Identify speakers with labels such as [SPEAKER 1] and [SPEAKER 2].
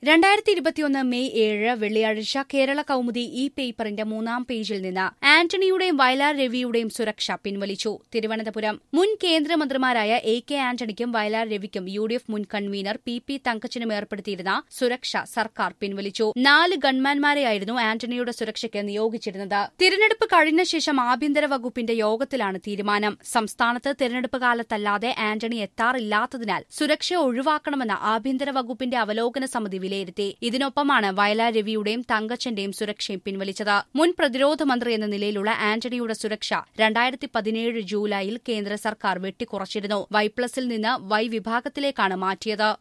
[SPEAKER 1] 2021 May 7 വെള്ളിയാഴ്ച കേരള കൗമുദി ഈ പേപ്പറിന്റെ 3-ാം പേജിൽ നിന്ന് ആന്റണിയുടെയും വയലാർ രവിയുടെയും സുരക്ഷ പിൻവലിച്ചു. തിരുവനന്തപുരം മുൻ കേന്ദ്രമന്ത്രിമാരായ AK ആന്റണിക്കും വയലാർ രവിക്കും UDF മുൻ കൺവീനർ PP തങ്കച്ചനും ഏർപ്പെടുത്തിയിരുന്ന സുരക്ഷ സർക്കാർ പിൻവലിച്ചു. 4 ഗൺമാൻമാരെയായിരുന്നു ആന്റണിയുടെ സുരക്ഷയ്ക്ക് നിയോഗിച്ചിരുന്നത്. തിരഞ്ഞെടുപ്പ് കഴിഞ്ഞ ശേഷം ആഭ്യന്തര വകുപ്പിന്റെ യോഗത്തിലാണ് തീരുമാനം. സംസ്ഥാനത്ത് തിരഞ്ഞെടുപ്പ് കാലത്തല്ലാതെ ആന്റണി എത്താറില്ലാത്തതിനാൽ സുരക്ഷ ഒഴിവാക്കണമെന്ന ആഭ്യന്തര വകുപ്പിന്റെ അവലോകന സമിതി വിലയിരുത്തി. ഇതിനൊപ്പമാണ് വയലാർ രവിയുടെയും തങ്കച്ചന്റെയും സുരക്ഷയും പിൻവലിച്ചത്. മുൻ പ്രതിരോധ മന്ത്രി എന്ന നിലയിലുള്ള ആന്റണിയുടെ സുരക്ഷ 2017 ജൂലൈയിൽ കേന്ദ്ര സർക്കാർ വെട്ടിക്കുറച്ചിരുന്നു. Y+ൽ നിന്ന് Y വിഭാഗത്തിലേക്കാണ് മാറ്റിയത്.